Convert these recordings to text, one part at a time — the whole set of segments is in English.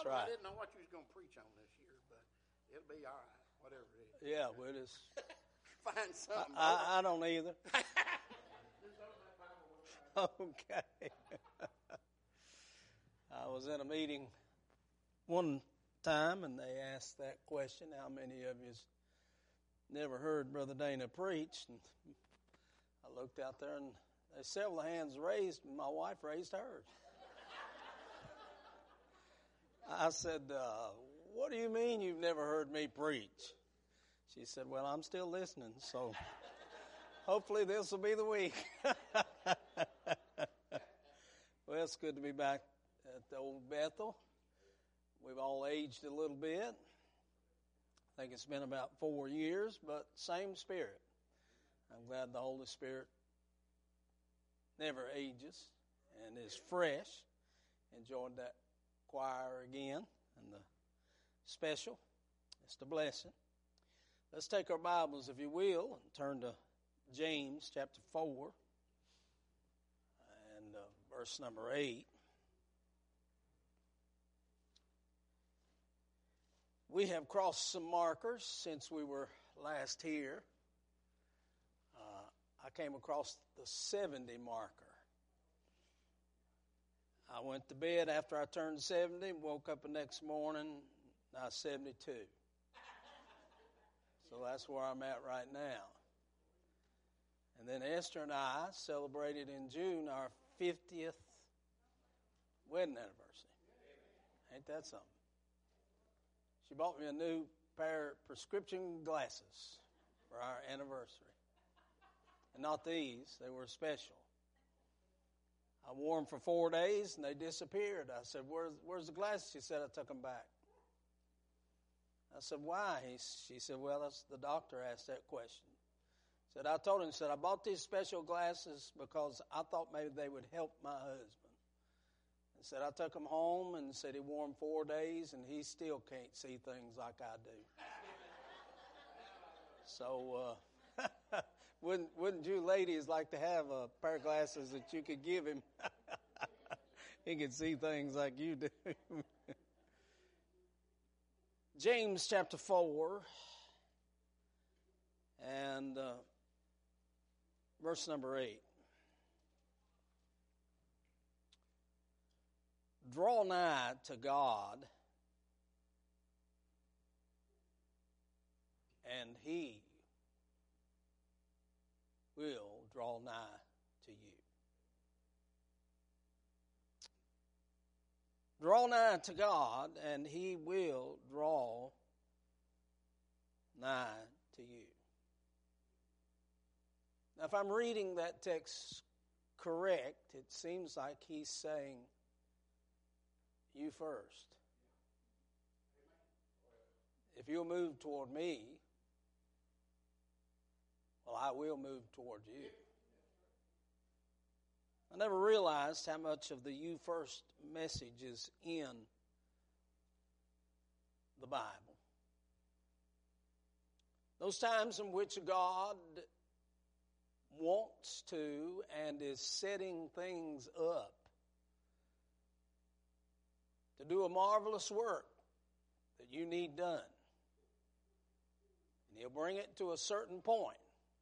That's right. I didn't know what you was going to preach on this year, but it'll be all right, whatever it is. Yeah, we'll just Find something. I don't either. Okay. I was in a meeting one time, and they asked that question, how many of you never heard Brother Dana preach? And I looked out there, and there's several hands raised, and my wife raised hers. I said, what do you mean you've never heard me preach? She said, well, I'm still listening, so hopefully this will be the week. Well, it's good to be back at the old Bethel. We've all aged a little bit. I think it's been about 4 years, but same Spirit. I'm glad the Holy Spirit never ages and is fresh. Enjoyed that choir again and the special. It's the blessing. Let's take our Bibles, if you will, and turn to James chapter 4 and verse number 8. We have crossed some markers since we were last here. I came across the 70 marker. I went to bed after I turned 70, woke up the next morning, I was 72. So that's where I'm at right now. And then Esther and I celebrated in June our 50th wedding anniversary. Ain't that something? She bought me a new pair of prescription glasses for our anniversary. And not these, they were special. I wore them for 4 days and they disappeared. I said, where's the glasses? She said, I took them back. I said, why? She said, well, the doctor asked that question. Said, I told him, said, I bought these special glasses because I thought maybe they would help my husband. And said, I took them home and said he wore them 4 days and he still can't see things like I do. So, wouldn't you ladies like to have a pair of glasses that you could give him? He can see things like you do. James chapter 4 and verse number 8. Draw nigh to God, and He will draw nigh to you. Draw nigh to God, and He will draw nigh to you. Now, if I'm reading that text correct, it seems like he's saying, you first. If you'll move toward me, well, I will move toward you. I never realized how much of the you first message is in the Bible. Those times in which God wants to and is setting things up to do a marvelous work that you need done. And He'll bring it to a certain point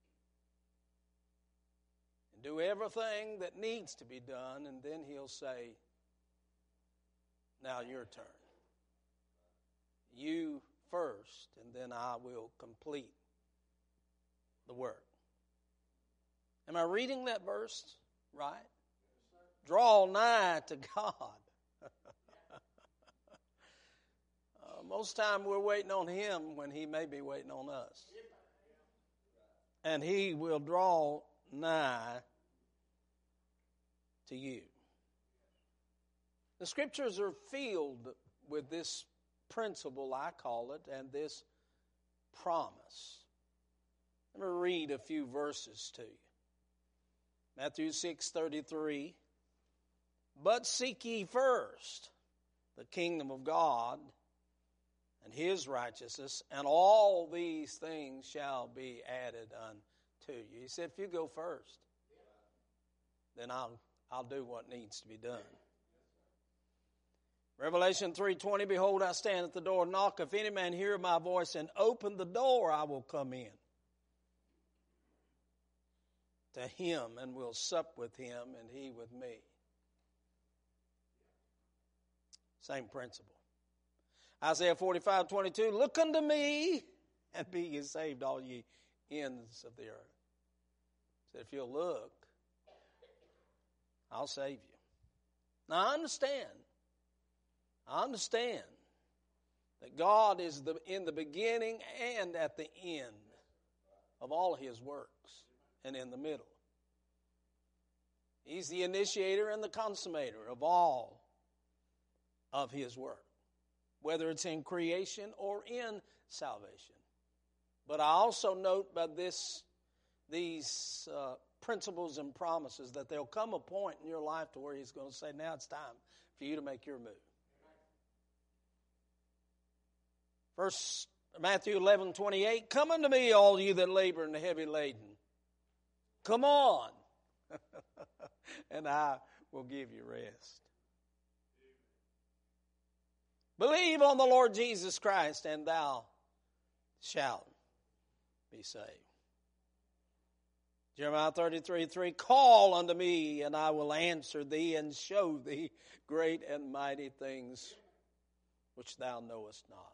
and do everything that needs to be done, and then He'll say, now your turn. You first, and then I will complete the work. Am I reading that verse right? Draw nigh to God. Most time we're waiting on Him when He may be waiting on us. And He will draw nigh to you. The Scriptures are filled with this principle, I call it, and this promise. Let me read a few verses to you. Matthew 6:33. But seek ye first the kingdom of God and His righteousness, and all these things shall be added unto you. He said, if you go first, then I'll do what needs to be done. Revelation 3:20, behold, I stand at the door and knock. If any man hear my voice and open the door, I will come in to him and will sup with him and he with me. Same principle. Isaiah 45:22, look unto me and be ye saved, all ye ends of the earth. So if you'll look, I'll save you. Now I understand that God is in the beginning and at the end of all his works and in the middle. He's the initiator and the consummator of all of his work, whether it's in creation or in salvation. But I also note by these principles and promises that there'll come a point in your life to where he's going to say, now it's time for you to make your move. First Matthew 11:28, come unto me, all you that labor and are heavy laden. Come on, and I will give you rest. Believe on the Lord Jesus Christ, and thou shalt be saved. Jeremiah 33:3, call unto me, and I will answer thee, and show thee great and mighty things which thou knowest not.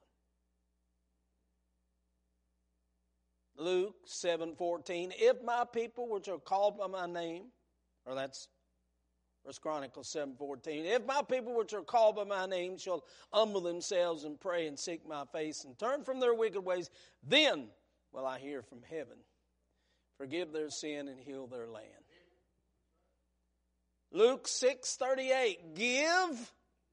Luke 7:14, if my people which are called by my name, or that's 1 Chronicles 7:14, if my people which are called by my name shall humble themselves and pray and seek my face and turn from their wicked ways, then will I hear from heaven, forgive their sin and heal their land. Luke 6:38, give,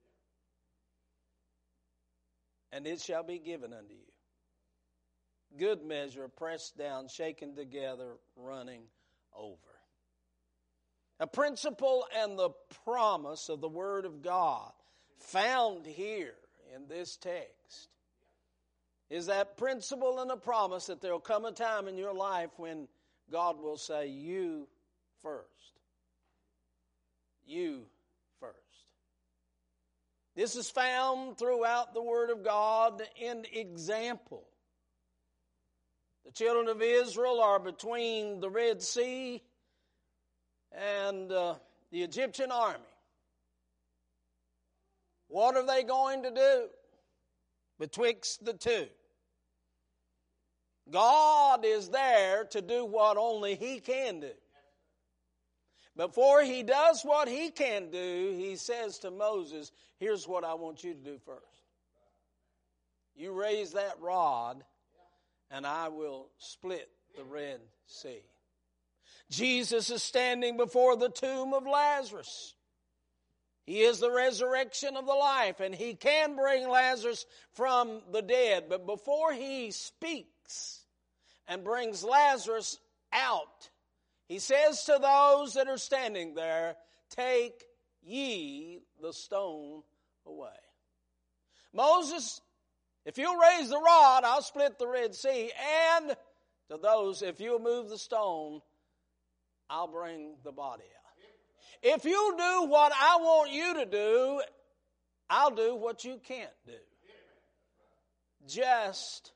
and it shall be given unto you. Good measure, pressed down, shaken together, running over. A principle and the promise of the Word of God found here in this text is that principle and the promise that there will come a time in your life when God will say, you first. You first. This is found throughout the Word of God in example. The children of Israel are between the Red Sea and the Egyptian army. What are they going to do betwixt the two? God is there to do what only He can do. Before He does what He can do, He says to Moses, here's what I want you to do first. You raise that rod, and I will split the Red Sea. Jesus is standing before the tomb of Lazarus. He is the resurrection of the life, and He can bring Lazarus from the dead. But before He speaks and brings Lazarus out, He says to those that are standing there, take ye the stone away. Moses, if you'll raise the rod, I'll split the Red Sea. And to those, if you'll move the stone, I'll bring the body out. If you do what I want you to do, I'll do what you can't do. Just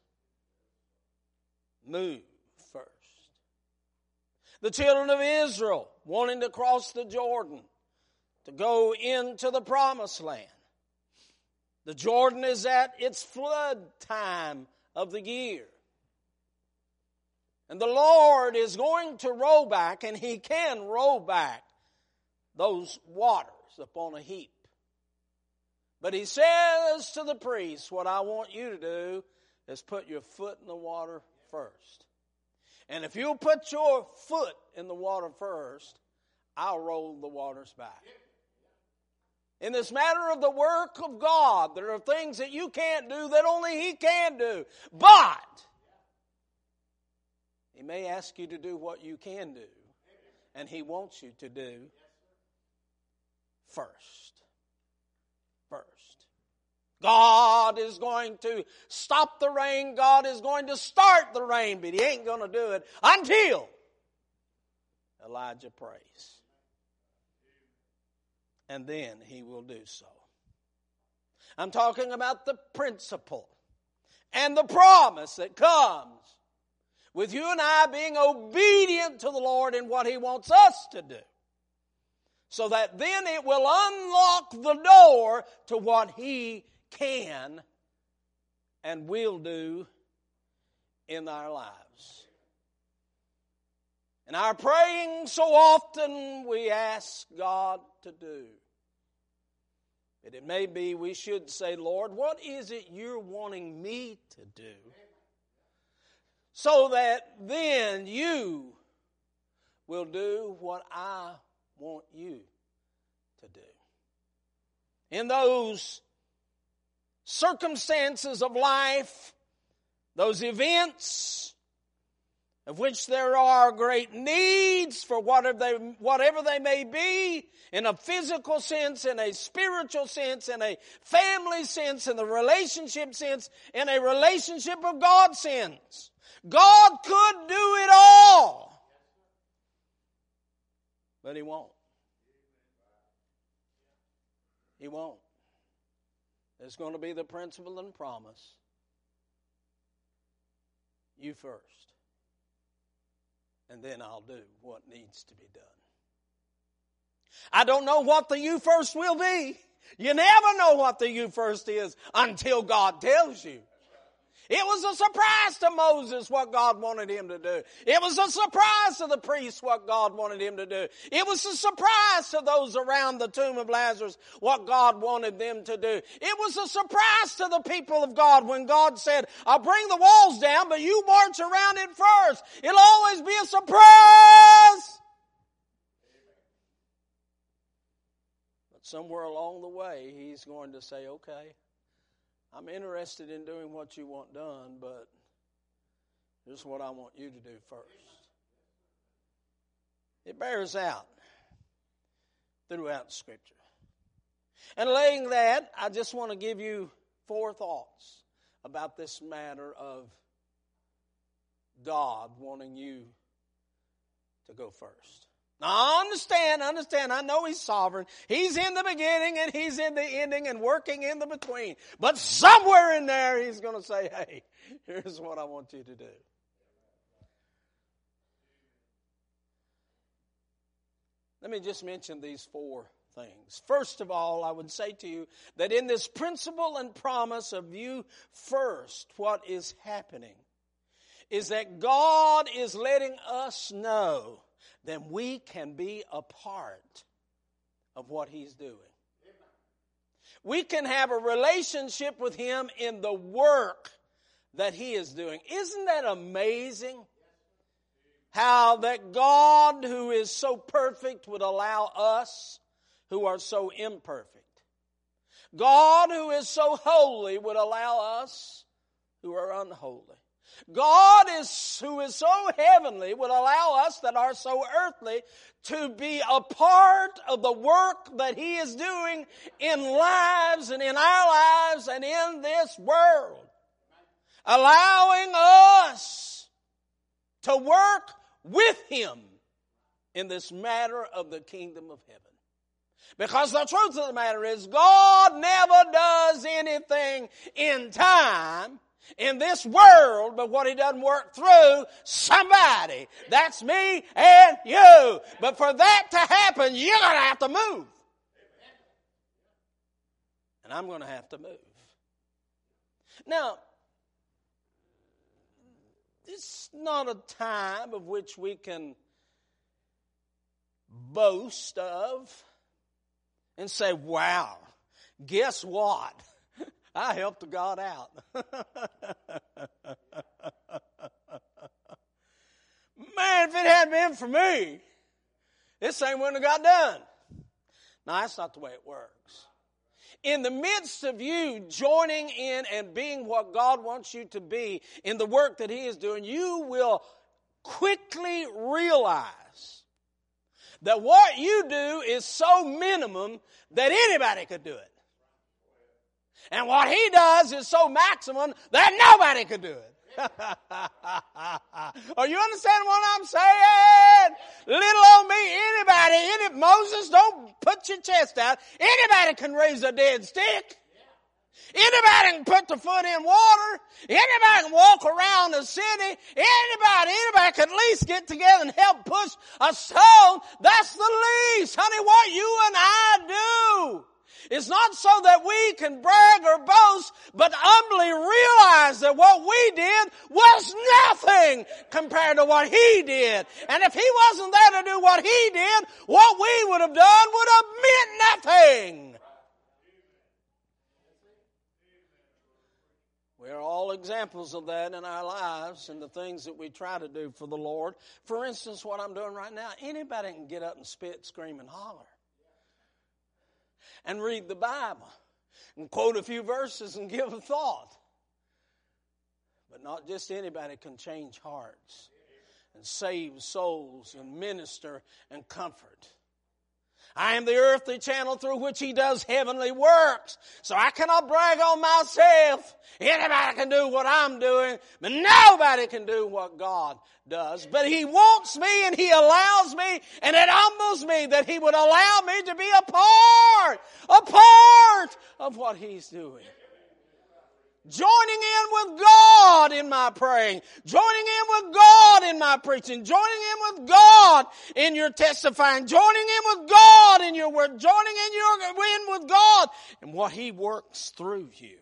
move first. The children of Israel wanting to cross the Jordan to go into the promised land. The Jordan is at its flood time of the year. And the Lord is going to roll back, and He can roll back those waters upon a heap. But He says to the priest, what I want you to do is put your foot in the water first. And if you'll put your foot in the water first, I'll roll the waters back. In this matter of the work of God, there are things that you can't do that only He can do. But He may ask you to do what you can do, and He wants you to do first. First. God is going to stop the rain. God is going to start the rain, but He ain't going to do it until Elijah prays. And then He will do so. I'm talking about the principle and the promise that comes with you and I being obedient to the Lord in what He wants us to do. So that then it will unlock the door to what He can and will do in our lives. In our praying, so often we ask God to do. But it may be we should say, Lord, what is it you're wanting me to do? So that then you will do what I want you to do. In those circumstances of life, those events of which there are great needs for whatever they may be, in a physical sense, in a spiritual sense, in a family sense, in the relationship sense, in a relationship of God sense. God could do it all, but He won't. He won't. There's going to be the principle and promise. You first. And then I'll do what needs to be done. I don't know what the you first will be. You never know what the you first is until God tells you. It was a surprise to Moses what God wanted him to do. It was a surprise to the priests what God wanted him to do. It was a surprise to those around the tomb of Lazarus what God wanted them to do. It was a surprise to the people of God when God said, I'll bring the walls down, but you march around it first. It'll always be a surprise. But somewhere along the way, He's going to say, okay, I'm interested in doing what you want done, but here's what I want you to do first. It bears out throughout Scripture. And laying that, I just want to give you 4 thoughts about this matter of God wanting you to go first. Now, understand. I know He's sovereign. He's in the beginning and He's in the ending and working in the between. But somewhere in there, He's going to say, hey, here's what I want you to do. Let me just mention these 4 things. First of all, I would say to you that in this principle and promise of you first, what is happening is that God is letting us know then we can be a part of what He's doing. We can have a relationship with Him in the work that He is doing. Isn't that amazing? How that God, who is so perfect, would allow us who are so imperfect. God, who is so holy, would allow us who are unholy. God, who is so heavenly, would allow us that are so earthly to be a part of the work that He is doing in lives and in our lives and in this world. Allowing us to work with Him in this matter of the kingdom of heaven. Because the truth of the matter is, God never does anything in time in this world, but what He doesn't work through somebody. That's me and you. But for that to happen, you're going to have to move. And I'm going to have to move. Now, it's not a time of which we can boast of and say, wow, guess what? I helped God out. Man, if it hadn't been for me, this thing wouldn't have got done. No, that's not the way it works. In the midst of you joining in and being what God wants you to be in the work that He is doing, you will quickly realize that what you do is so minimum that anybody could do it. And what He does is so maximum that nobody could do it. Are you understanding what I'm saying? Little old me, Moses, don't put your chest out. Anybody can raise a dead stick. Anybody can put their foot in water. Anybody can walk around the city. Anybody can at least get together and help push a stone. That's the least, honey, what you and I do. It's not so that we can brag or boast, but humbly realize that what we did was nothing compared to what He did. And if He wasn't there to do what He did, what we would have done would have meant nothing. We're all examples of that in our lives and the things that we try to do for the Lord. For instance, what I'm doing right now, anybody can get up and spit, scream, and holler. And read the Bible. And quote a few verses and give a thought. But not just anybody can change hearts and save souls and minister and comfort. I am the earthly channel through which He does heavenly works. So I cannot brag on myself. Anybody can do what I'm doing, but nobody can do what God does. But He wants me and He allows me, and it humbles me that He would allow me to be a part of what He's doing. Joining in with God in my praying. Joining in with God in my preaching. Joining in with God in your testifying. Joining in with God in your word. Joining in with God in what He works through you.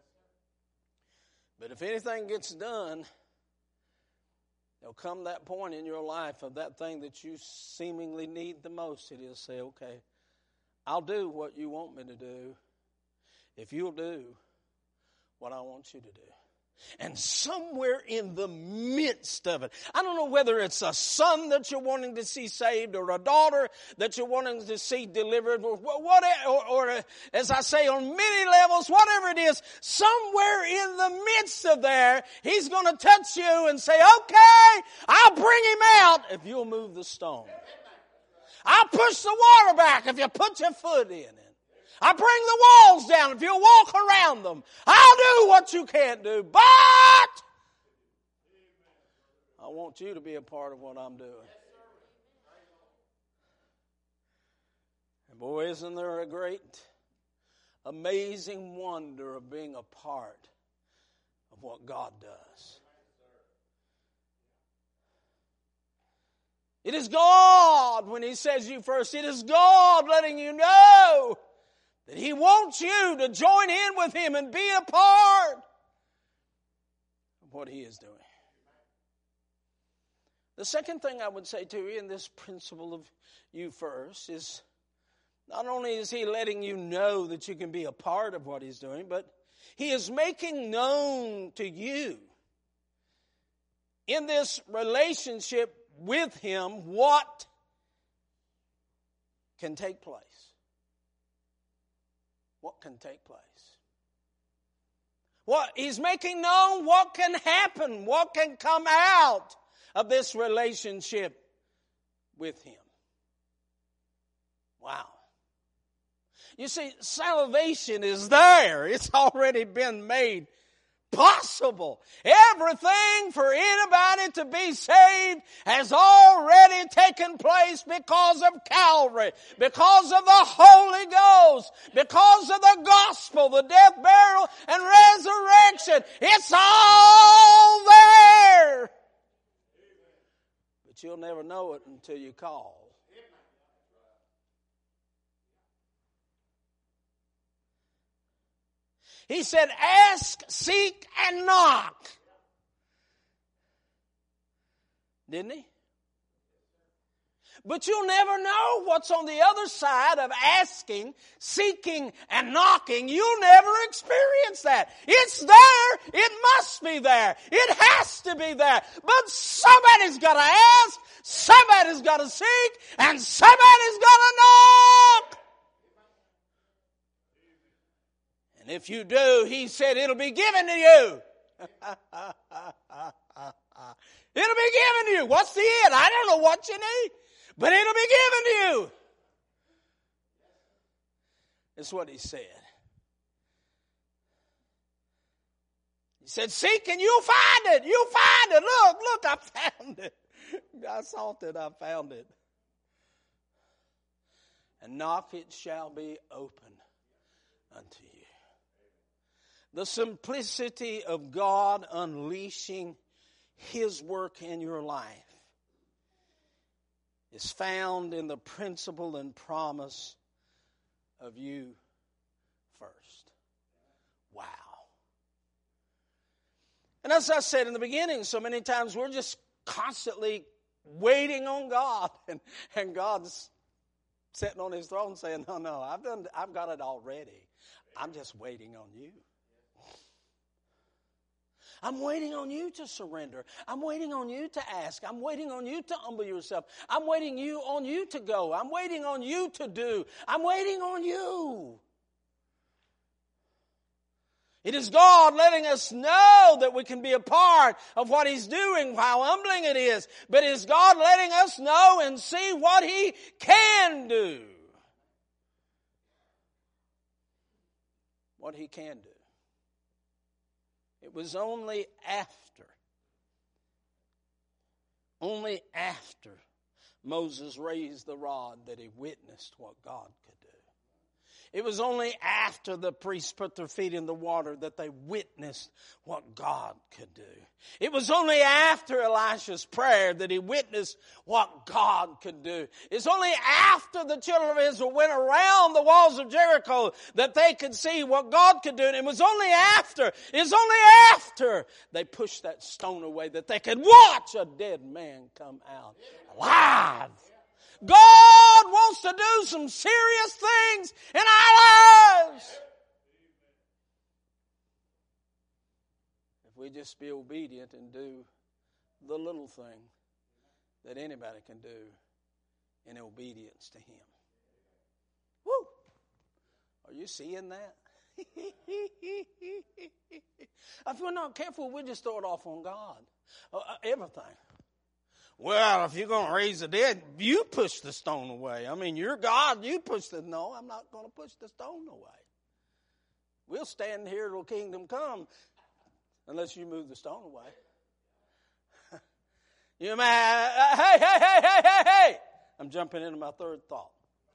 But if anything gets done, there'll come that point in your life of that thing that you seemingly need the most. It is say, okay, I'll do what you want me to do if you'll do what I want you to do. And somewhere in the midst of it, I don't know whether it's a son that you're wanting to see saved or a daughter that you're wanting to see delivered or as I say, on many levels, whatever it is, somewhere in the midst of there, He's going to touch you and say, okay, I'll bring him out if you'll move the stone. I'll push the water back if you put your foot in it. I'll bring the walls down if you'll walk around them. I'll do what you can't do, but I want you to be a part of what I'm doing. And boy, isn't there a great, amazing wonder of being a part of what God does. It is God, when He says you first, it is God letting you know that He wants you to join in with Him and be a part of what He is doing. The second thing I would say to you in this principle of you first is not only is He letting you know that you can be a part of what He's doing, but He is making known to you in this relationship with Him what can take place. What can take place? He's making known what can happen, what can come out of this relationship with Him. Wow. You see, salvation is there. It's already been made possible. Everything for anybody to be saved has already taken place because of Calvary, because of the Holy Ghost, because of the gospel, the death, burial, and resurrection. It's all there. But you'll never know it until you call. He said, ask, seek, and knock. Didn't He? But you'll never know what's on the other side of asking, seeking, and knocking. You'll never experience that. It's there. It must be there. It has to be there. But somebody's got to ask, somebody's got to seek, and somebody's got to knock. And if you do, He said, it'll be given to you. It'll be given to you. What's the it? I don't know what you need, but it'll be given to you. That's what He said. He said, seek and you'll find it. You'll find it. Look, I found it. I sought it, I found it. And knock, it shall be open unto you. The simplicity of God unleashing His work in your life is found in the principle and promise of you first. Wow. And as I said in the beginning, so many times we're just constantly waiting on God, and God's sitting on His throne saying, no, I've got it already. I'm just waiting on you. I'm waiting on you to surrender. I'm waiting on you to ask. I'm waiting on you to humble yourself. I'm waiting on you to go. I'm waiting on you to do. I'm waiting on you. It is God letting us know that we can be a part of what He's doing, how humbling it is. But it is God letting us know and see what He can do. What He can do. It was only after Moses raised the rod that he witnessed what God could do. It was only after the priests put their feet in the water that they witnessed what God could do. It was only after Elisha's prayer that he witnessed what God could do. It's only after the children of Israel went around the walls of Jericho that they could see what God could do. And it was only after they pushed that stone away that they could watch a dead man come out alive. God wants to do some serious things in our lives. If we just be obedient and do the little thing that anybody can do in obedience to Him. Woo! Are you seeing that? If we're not careful, we just throw it off on God. Everything. Well, if you're going to raise the dead, you push the stone away. I mean, you're God, you push the... No, I'm not going to push the stone away. We'll stand here till kingdom come unless you move the stone away. You may... Hey! I'm jumping into my third thought.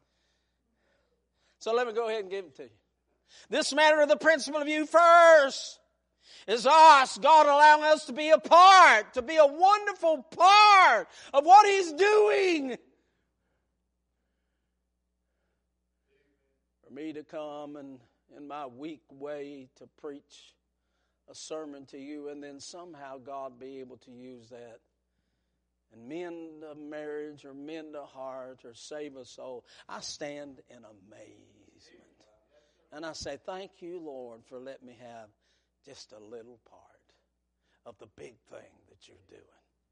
So let me go ahead and give it to you. This matter of the principle of you first is us, God allowing us to be a part, to be a wonderful part of what He's doing. For me to come and in my weak way to preach a sermon to you and then somehow God be able to use that and mend a marriage or mend a heart or save a soul, I stand in amazement. And I say, thank you, Lord, for letting me have just a little part of the big thing that you're doing.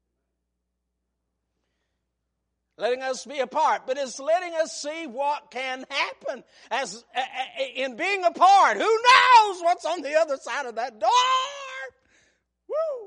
Letting us be a part, but it's letting us see what can happen as in being a part. Who knows what's on the other side of that door? Woo!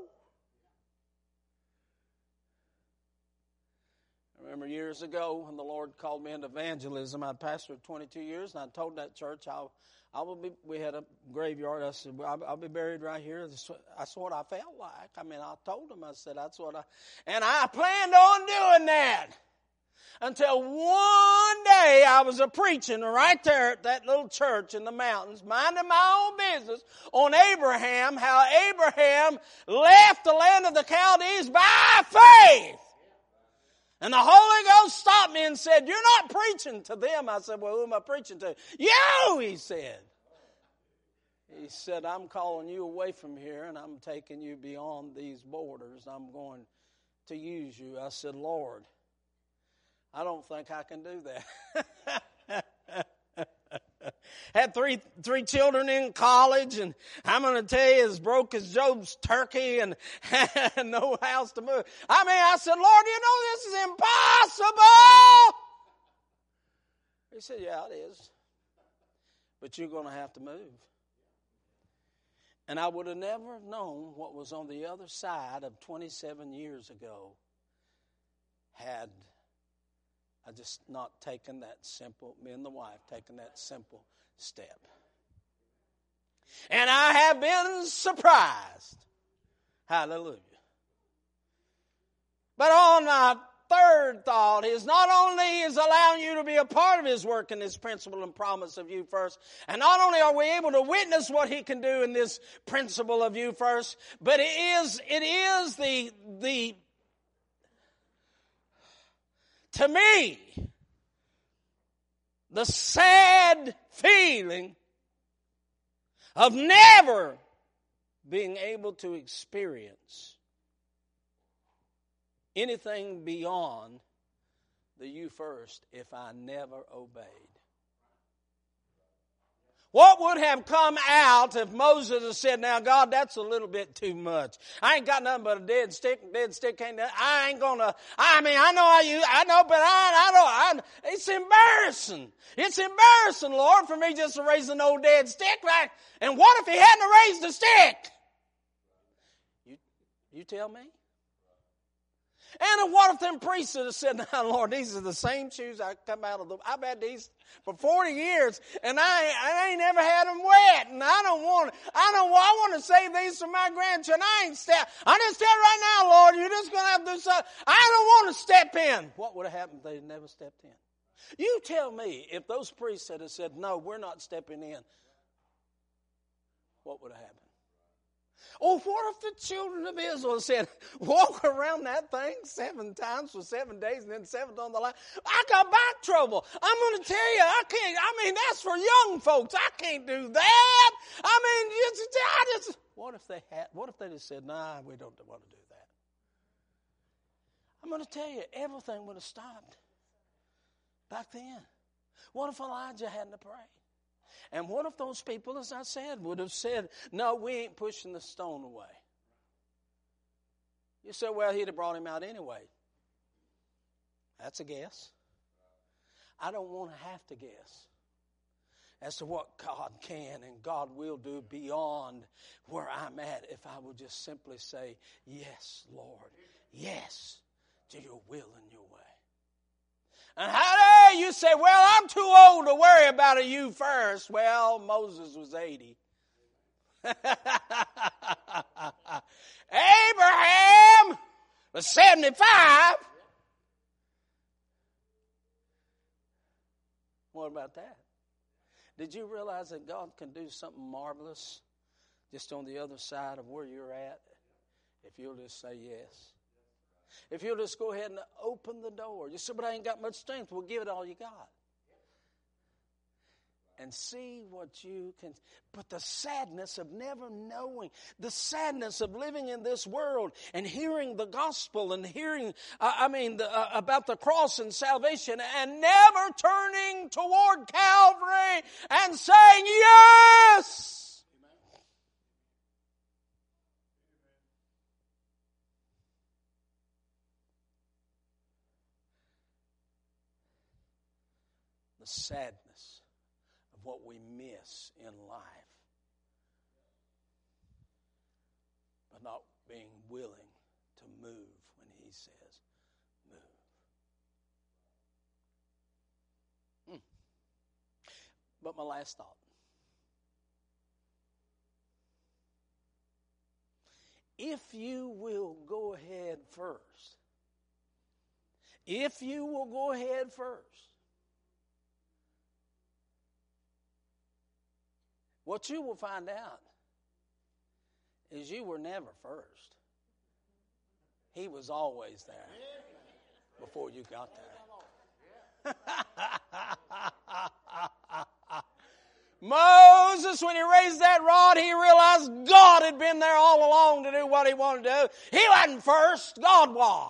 I remember years ago when the Lord called me into evangelism. I pastored 22 years, and I told that church we had a graveyard. I said, I'll be buried right here. That's what I felt like. I mean, I told them, I said, and I planned on doing that. Until one day I was preaching right there at that little church in the mountains, minding my own business on Abraham, how Abraham left the land of the Chaldees by faith. And the Holy Ghost stopped me and said, you're not preaching to them. I said, well, who am I preaching to? You, he said. He said, I'm calling you away from here and I'm taking you beyond these borders. I'm going to use you. I said, Lord, I don't think I can do that. Had three children in college, and I'm going to tell you, as broke as Job's turkey and no house to move. I mean, I said, Lord, you know this is impossible. He said, yeah, it is. But you're going to have to move. And I would have never known what was on the other side of 27 years ago had I just not taken that simple, me and the wife, taken that simple step. And I have been surprised. Hallelujah. But on third thought is not only is allowing you to be a part of His work in this principle and promise of you first, and not only are we able to witness what He can do in this principle of you first, but it is the to me, the sad feeling of never being able to experience anything beyond the you first if I never obeyed. What would have come out if Moses had said, now God, that's a little bit too much. I ain't got nothing but a dead stick. Dead stick ain't that. I ain't gonna, it's embarrassing. It's embarrassing, Lord, for me just to raise an old dead stick, right? And what if He hadn't raised the stick? You tell me. And what if them priests would have said, now, Lord, these are the same shoes I've had these for 40 years, and I ain't never had them wet, and I want to save these for my grandchildren. I just tell right now, Lord, you're just going to have to do something. I don't want to step in. What would have happened if they had never stepped in? You tell me, if those priests had said, no, we're not stepping in, what would have happened? Oh, what if the children of Israel said, walk around that thing 7 times for 7 days and then 7th on the line? I got back trouble. I'm going to tell you, I can't. I mean, that's for young folks. I can't do that. What if they just said, nah, we don't want to do that? I'm going to tell you, everything would have stopped back then. What if Elijah hadn't prayed? And what if those people, as I said, would have said, no, we ain't pushing the stone away? You said, well, he'd have brought him out anyway. That's a guess. I don't want to have to guess as to what God can and God will do beyond where I'm at if I would just simply say, yes, Lord, yes to your will and your way. And how dare you say, well, I'm too old to worry about it, you first. Well, Moses was 80. Abraham was 75. What about that? Did you realize that God can do something marvelous just on the other side of where you're at if you'll just say yes? If you'll just go ahead and open the door. You say, but I ain't got much strength. Well, give it all you got. And see what you can. But the sadness of never knowing, the sadness of living in this world and hearing the gospel and hearing, about the cross and salvation and never turning toward Calvary and saying, yes! The sadness of what we miss in life, but not being willing to move when He says move. But my last thought. If you will go ahead first, what you will find out is you were never first. He was always there before you got there. Moses, when he raised that rod, he realized God had been there all along to do what He wanted to do. He wasn't first, God was.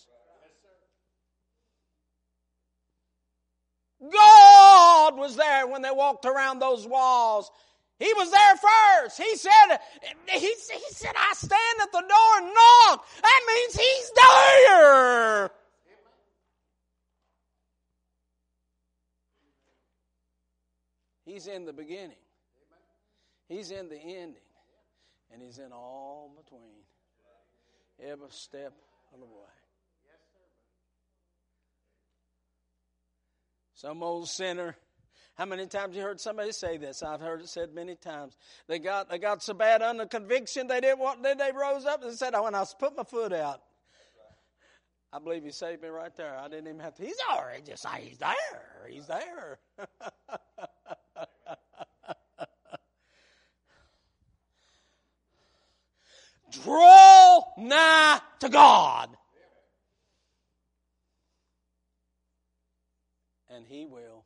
God was there when they walked around those walls. He was there first. He said, I stand at the door and knock. That means He's there. He's in the beginning. He's in the ending. And He's in all between. Every step of the way. Some old sinner. How many times you heard somebody say this? I've heard it said many times. They got so bad under conviction they rose up and said, when I put my foot out, I believe He saved me right there. I didn't even have to. He's already just say He's there. He's there. Draw nigh to God. And He will.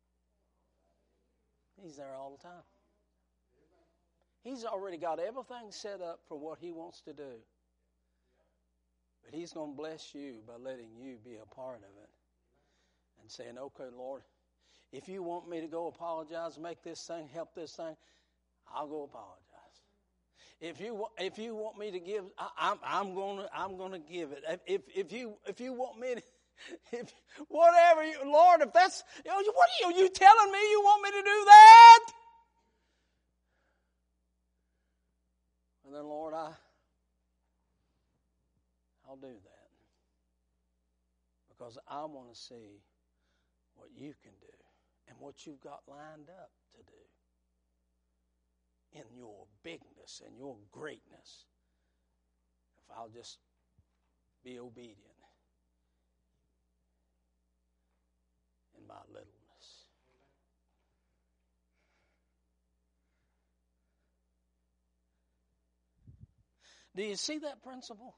He's there all the time. He's already got everything set up for what He wants to do. But He's going to bless you by letting you be a part of it. And saying, okay, Lord, if you want me to go apologize, make this thing, help this thing, I'll go apologize. If you want me to give, I'm going to give it. If you want me to, whatever, Lord, if that's, what are you telling me you want me to do that? And then, Lord, I'll do that. Because I want to see what you can do and what you've got lined up to do in your bigness and your greatness. If I'll just be obedient in my littleness. Do you see that principle?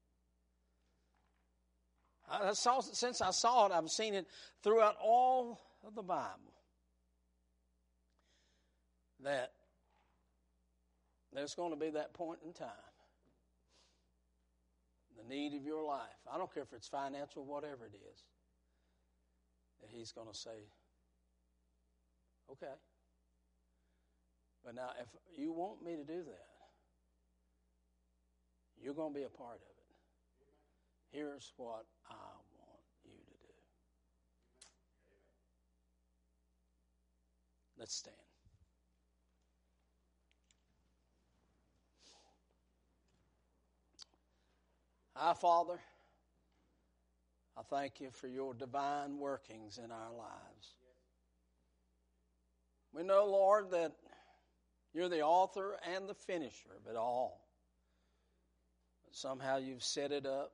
Since I saw it, I've seen it throughout all of the Bible. That there's going to be that point in time. The need of your life. I don't care if it's financial, whatever it is. That He's going to say, okay. But now, if you want me to do that, you're going to be a part of it. Here's what I want you to do. Let's stand. Our Father, I thank you for your divine workings in our lives. We know, Lord, that you're the author and the finisher of it all. But somehow you've set it up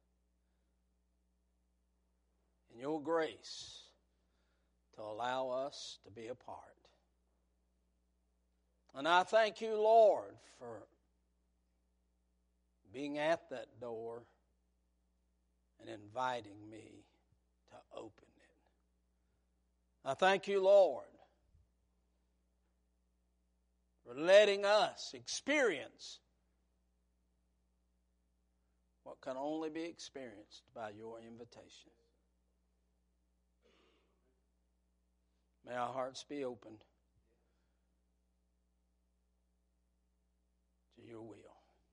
in your grace to allow us to be a part. And I thank you, Lord, for being at that door and inviting me to open it. I thank you, Lord, for letting us experience what can only be experienced by your invitation. May our hearts be opened to your will.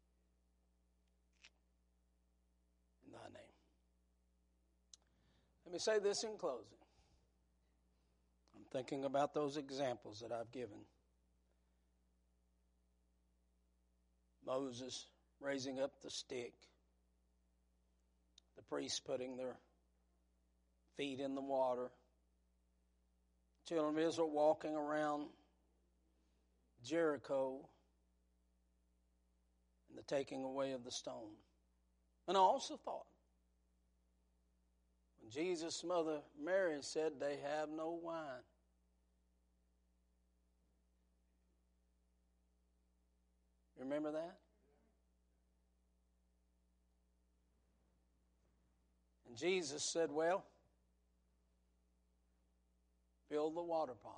In thy name. Let me say this in closing. I'm thinking about those examples that I've given. Moses raising up the stick. The priests putting their feet in the water. Children of Israel walking around Jericho and the taking away of the stone. And I also thought, when Jesus' mother Mary said they have no wine, you remember that? And Jesus said, well, fill the water pots.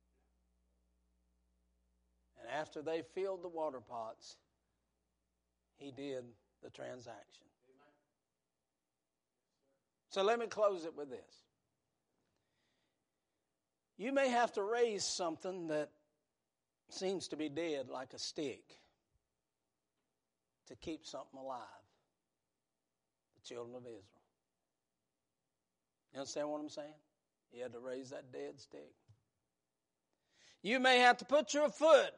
And after they filled the water pots, He did the transaction. So let me close it with this. You may have to raise something that seems to be dead, like a stick, to keep something alive. The children of Israel. You understand what I'm saying? He had to raise that dead stick. You may have to put your foot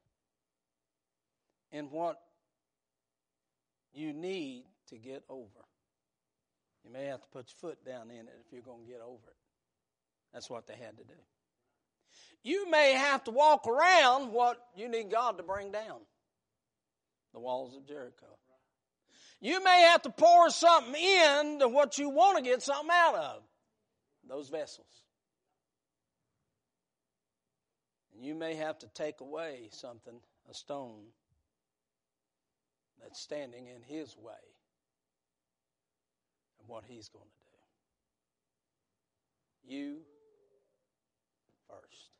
in what you need to get over. You may have to put your foot down in it if you're going to get over it. That's what they had to do. You may have to walk around what you need God to bring down. The walls of Jericho. You may have to pour something into what you want to get something out of, those vessels. And you may have to take away something, a stone, that's standing in his way of what he's going to do. You first.